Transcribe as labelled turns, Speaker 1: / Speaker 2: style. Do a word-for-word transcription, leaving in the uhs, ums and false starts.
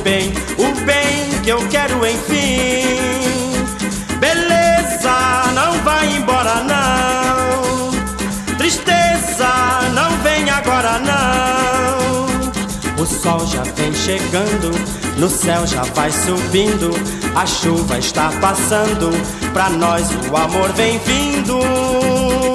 Speaker 1: bem, o bem que eu quero enfim. Beleza, não vai embora não. Tristeza, não vem agora não. O sol já vem chegando, no céu já vai subindo, a chuva está passando, pra nós o amor vem vindo.